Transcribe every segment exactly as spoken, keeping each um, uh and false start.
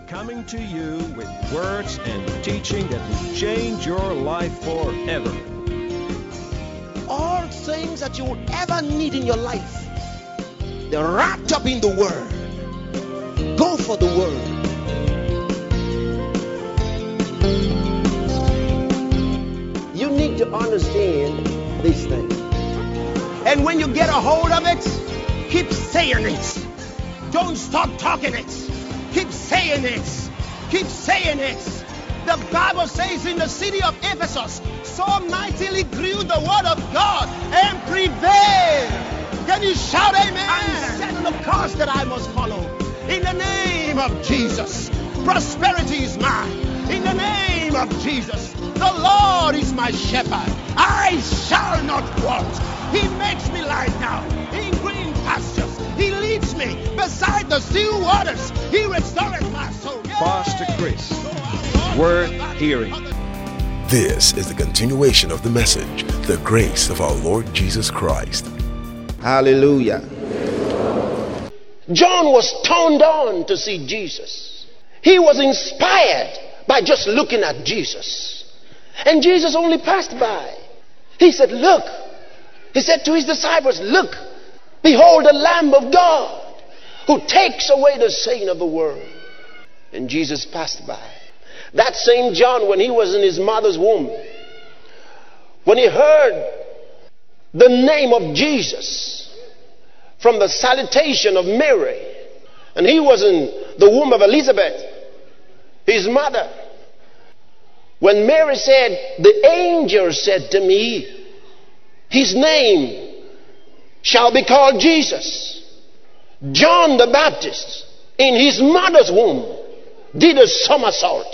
coming to you with words and teaching that will change your life forever. All things that you will ever need in your life, they're wrapped up in the Word. Go for the Word. You need to understand these things. And when you get a hold of it, keep saying it. Don't stop talking it. Keep saying it. Keep saying it. The Bible says in the city of Ephesus, so mightily grew the word of God and prevailed. Can you shout amen? And set the course that I must follow. In the name of Jesus. Prosperity is mine. In the name of Jesus. The Lord is my shepherd. I shall not want. He makes me lie down in green pastures. He leads me beside the still waters. He restoreth my soul. Yay! Pastor Chris, worth hearing. This is the continuation of the message, the grace of our Lord Jesus Christ. Hallelujah. John was turned on to see Jesus. He was inspired by just looking at Jesus. And Jesus only passed by. He said, look. He said to his disciples, look, behold the Lamb of God who takes away the sin of the world. And Jesus passed by. That same John, when he was in his mother's womb, when he heard the name of Jesus from the salutation of Mary, and he was in the womb of Elizabeth, his mother, when Mary said, the angel said to me, his name shall be called Jesus. John the Baptist, in his mother's womb, did a somersault.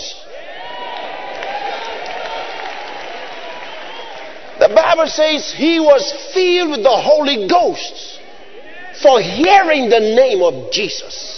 The Bible says he was filled with the Holy Ghost for hearing the name of Jesus.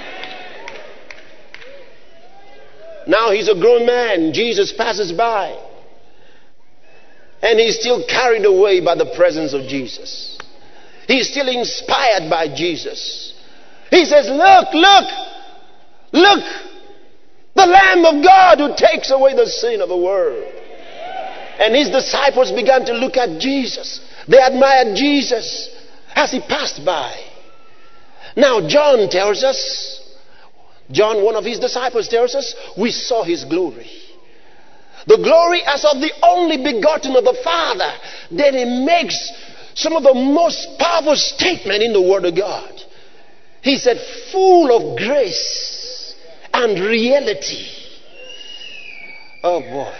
Now he's a grown man. Jesus passes by. And he's still carried away by the presence of Jesus. He's still inspired by Jesus. He says, look, look, look, the Lamb of God who takes away the sin of the world. And his disciples began to look at Jesus. They admired Jesus as he passed by. Now John tells us, John, one of his disciples, tells us, we saw his glory. The glory as of the only begotten of the Father. Then he makes some of the most powerful statement in the Word of God. He said, full of grace and reality. Oh boy.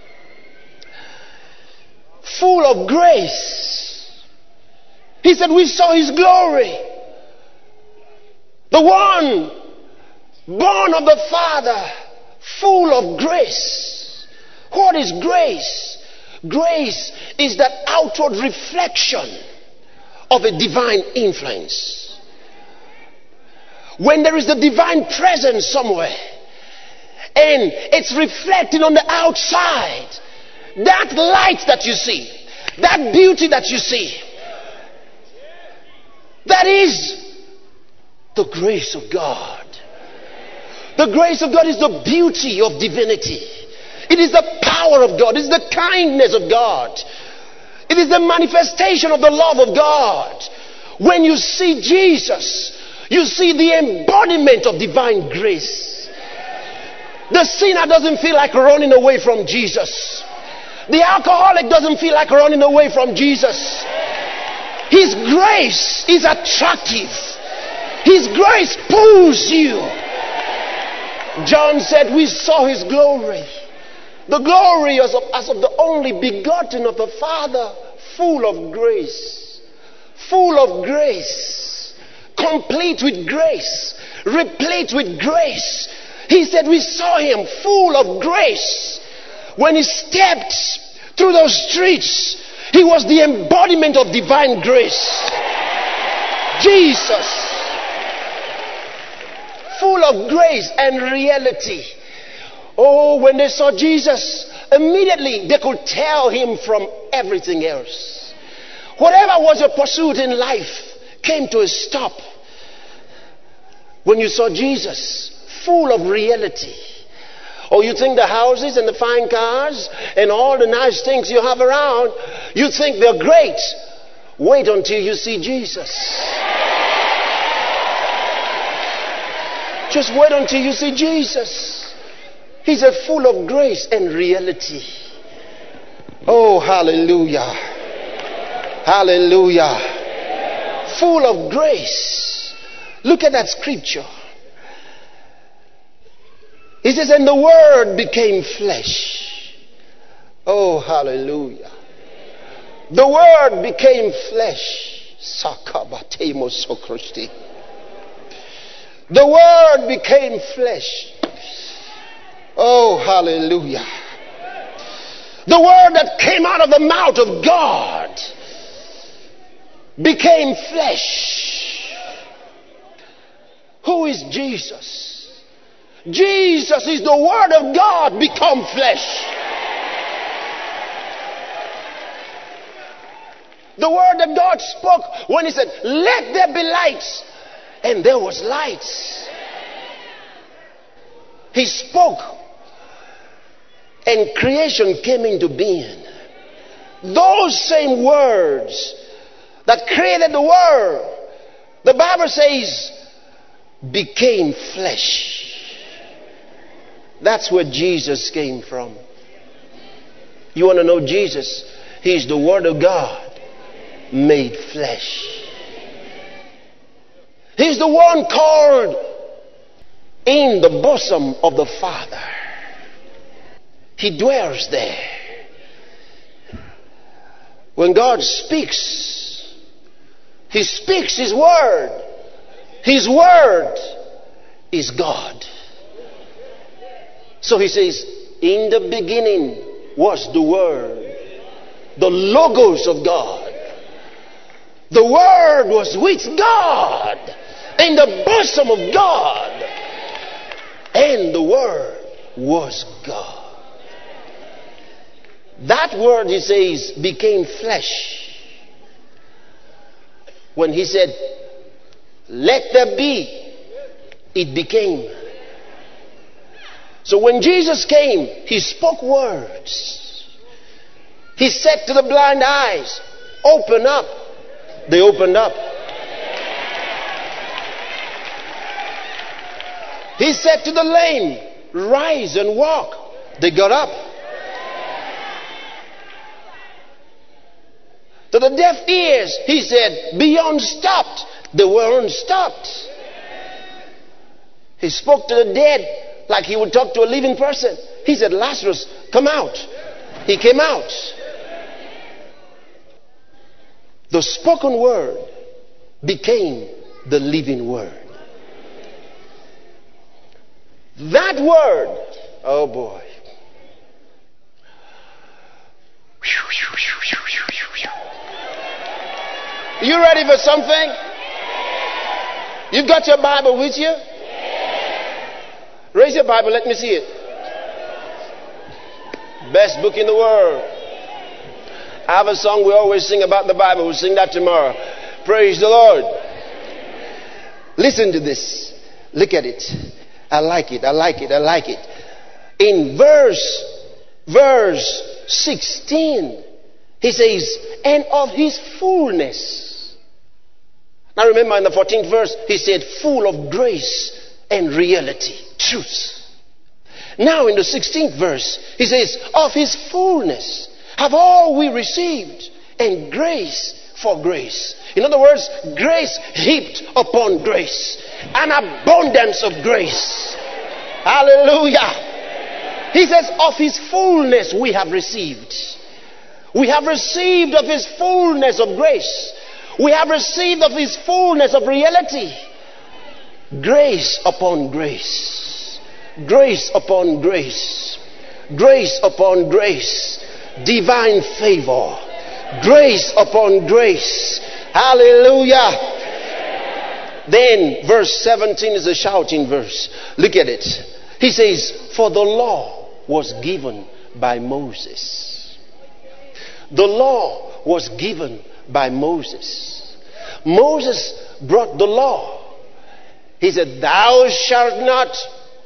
Full of grace. He said, we saw his glory. The one born of the Father, full of grace. What is grace? Grace is that outward reflection of a divine influence. When there is a divine presence somewhere and it's reflecting on the outside, that light that you see, that beauty that you see, that is the grace of God. The grace of God is the beauty of divinity. It is the power of God. It is the kindness of God. It is the manifestation of the love of God. When you see Jesus, you see the embodiment of divine grace. The sinner doesn't feel like running away from Jesus. The alcoholic doesn't feel like running away from Jesus. His grace is attractive. His grace pulls you. John said, we saw his glory. The glory as of, as of the only begotten of the Father, full of grace. Full of grace. Complete with grace. Replete with grace. He said, we saw him full of grace. When he stepped through those streets, he was the embodiment of divine grace. Jesus. Full of grace and reality. Oh, when they saw Jesus, immediately they could tell him from everything else. Whatever was your pursuit in life came to a stop when you saw Jesus full of reality. Oh, you think the houses and the fine cars and all the nice things you have around, you think they're great. Wait until you see Jesus. Just wait until you see Jesus. He's a full of grace and reality. Oh, hallelujah. Hallelujah. Full of grace. Look at that scripture. He says, and the Word became flesh. Oh, hallelujah. The Word became flesh. Sakabatemo sokrosti. The Word became flesh. Oh, hallelujah. The Word that came out of the mouth of God became flesh. Who is Jesus? Jesus is the Word of God become flesh. The word that God spoke when He said, let there be lights. And there was light. He spoke. And creation came into being. Those same words that created the world, the Bible says, became flesh. That's where Jesus came from. You want to know Jesus? He's the Word of God made flesh. He's the one called in the bosom of the Father. He dwells there. When God speaks, He speaks His Word. His Word is God. So He says, in the beginning was the Word, the Logos of God. The Word was with God, in the bosom of God, and the Word was God. That Word, He says, became flesh. When He said, let there be, it became. So when Jesus came, He spoke words. He said to the blind eyes, open up. They opened up. He said to the lame, rise and walk. They got up. To the deaf ears, He said, be unstopped. They were unstopped. He spoke to the dead like He would talk to a living person. He said, Lazarus, come out. He came out. The spoken word became the living word. That word, oh boy. You ready for something? You've got your Bible with you? Raise your Bible, let me see it. Best book in the world. I have a song we always sing about the Bible. We'll sing that tomorrow. Praise the Lord. Listen to this. Look at it. I like it. I like it. I like it. In verse, verse sixteen, He says, and of His fullness. Now remember in the fourteenth verse, He said, full of grace and reality, truth. Now in the sixteenth verse, He says, of His fullness have all we received, and grace for grace. In other words, grace heaped upon grace. An abundance of grace. Hallelujah. He says, of His fullness we have received. We have received of His fullness of grace. We have received of His fullness of reality. Grace upon grace. Grace upon grace. Grace upon grace. Divine favor. Grace upon grace. Hallelujah. Then verse seventeen is a shouting verse. Look at it. He says, for the law was given by Moses. The law was given by Moses. Moses brought the law. He said, thou shalt not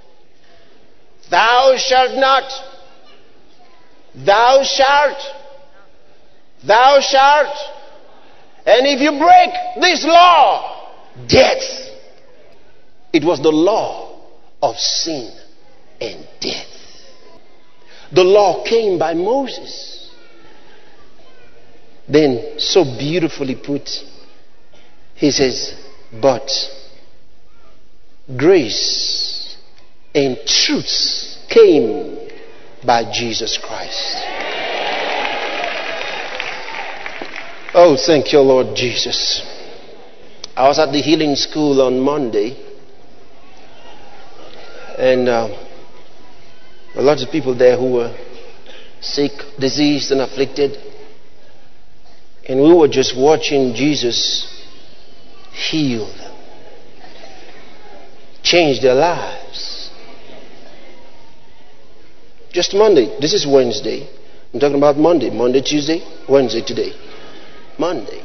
Thou shalt not. Thou shalt. Thou shalt. And if you break this law, death. It was the law of sin and death. The law came by Moses. Then, so beautifully put, he says, but grace and truth came by Jesus Christ. Oh, thank you, Lord Jesus. I was at the healing school on Monday, and uh, a lot of people there who were sick, diseased, and afflicted. And we were just watching Jesus heal them, change their lives. Just Monday. This is Wednesday. I'm talking about Monday. Monday, Tuesday, Wednesday today. Monday.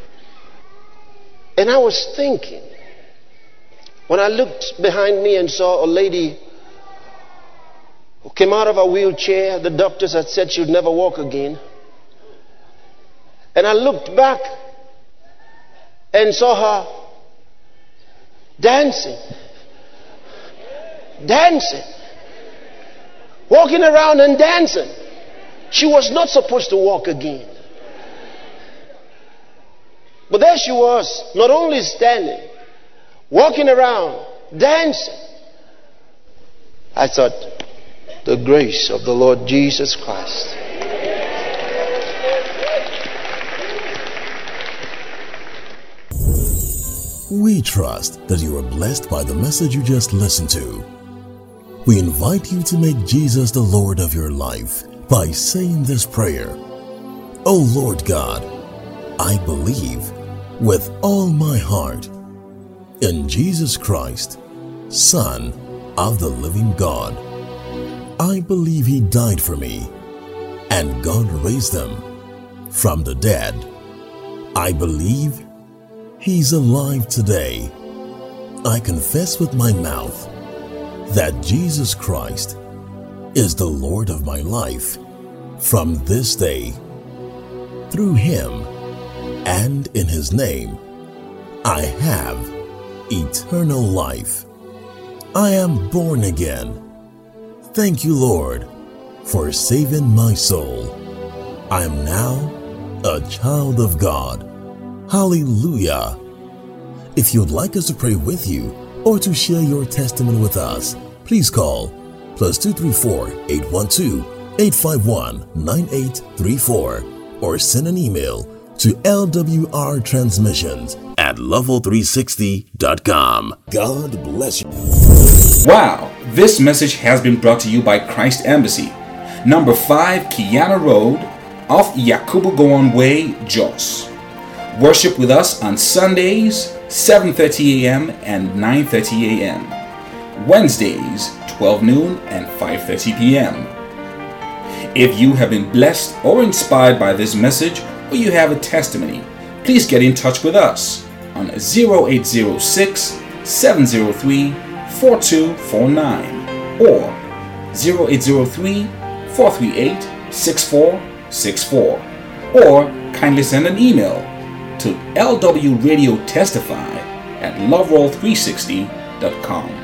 And I was thinking, when I looked behind me and saw a lady who came out of a wheelchair, the doctors had said she would never walk again. And I looked back and saw her dancing, dancing, walking around and dancing. She was not supposed to walk again. But there she was, not only standing, walking around, dancing. I thought, the grace of the Lord Jesus Christ. We trust that you are blessed by the message you just listened to. We invite you to make Jesus the Lord of your life by saying this prayer. Oh Lord God, I believe with all my heart in Jesus Christ, Son of the living God. I believe He died for me and God raised Him from the dead. I believe He's alive today. I confess with my mouth that Jesus Christ is the Lord of my life from this day. Through Him and in His name, I have eternal life. I am born again. Thank you, Lord, for saving my soul. I am now a child of God. Hallelujah. If you'd like us to pray with you or to share your testimony with us, please call plus two three four, eight one two, eight five one, nine eight three four or send an email to L W R transmissions at level three sixty dot com. God bless you. Wow, this message has been brought to you by Christ Embassy, number five Kiana Road, off Yakubu Gowon Way, Jos. Worship with us on Sundays, seven thirty a.m. and nine thirty a.m. Wednesdays, twelve noon and five thirty p.m. If you have been blessed or inspired by this message, or you have a testimony, please get in touch with us on zero eight zero six, seven zero three, four two four nine or zero eight zero three, four three eight, six four six four, or kindly send an email to L W Radio Testify at love roll three sixty dot com.